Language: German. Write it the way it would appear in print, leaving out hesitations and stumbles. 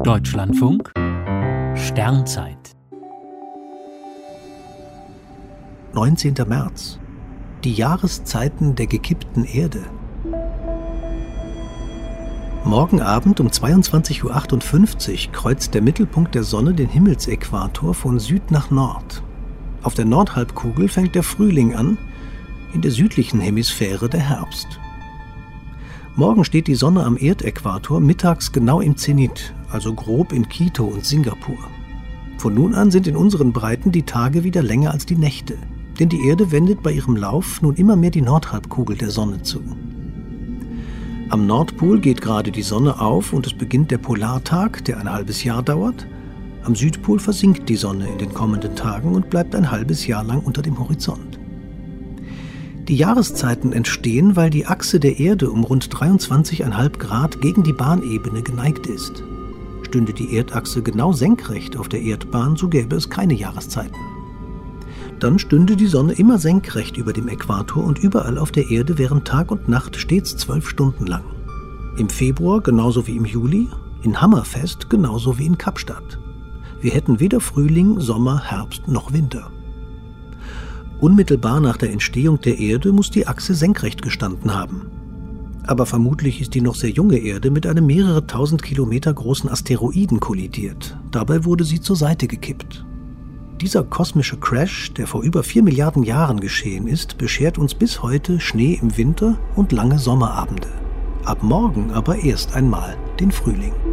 Deutschlandfunk Sternzeit 19. März. Die Jahreszeiten der gekippten Erde. Morgen Abend um 22:58 Uhr kreuzt der Mittelpunkt der Sonne den Himmelsäquator von Süd nach Nord. Auf der Nordhalbkugel fängt der Frühling an, in der südlichen Hemisphäre der Herbst. Morgen steht die Sonne am Erdäquator mittags genau im Zenit, also grob in Quito und Singapur. Von nun an sind in unseren Breiten die Tage wieder länger als die Nächte, denn die Erde wendet bei ihrem Lauf nun immer mehr die Nordhalbkugel der Sonne zu. Am Nordpol geht gerade die Sonne auf und es beginnt der Polartag, der ein halbes Jahr dauert. Am Südpol versinkt die Sonne in den kommenden Tagen und bleibt ein halbes Jahr lang unter dem Horizont. Die Jahreszeiten entstehen, weil die Achse der Erde um rund 23,5 Grad gegen die Bahnebene geneigt ist. Stünde die Erdachse genau senkrecht auf der Erdbahn, so gäbe es keine Jahreszeiten. Dann stünde die Sonne immer senkrecht über dem Äquator und überall auf der Erde wären Tag und Nacht stets 12 Stunden lang. Im Februar genauso wie im Juli, in Hammerfest genauso wie in Kapstadt. Wir hätten weder Frühling, Sommer, Herbst noch Winter. Unmittelbar nach der Entstehung der Erde muss die Achse senkrecht gestanden haben. Aber vermutlich ist die noch sehr junge Erde mit einem mehrere tausend Kilometer großen Asteroiden kollidiert. Dabei wurde sie zur Seite gekippt. Dieser kosmische Crash, der vor über 4 Milliarden Jahren geschehen ist, beschert uns bis heute Schnee im Winter und lange Sommerabende. Ab morgen aber erst einmal den Frühling.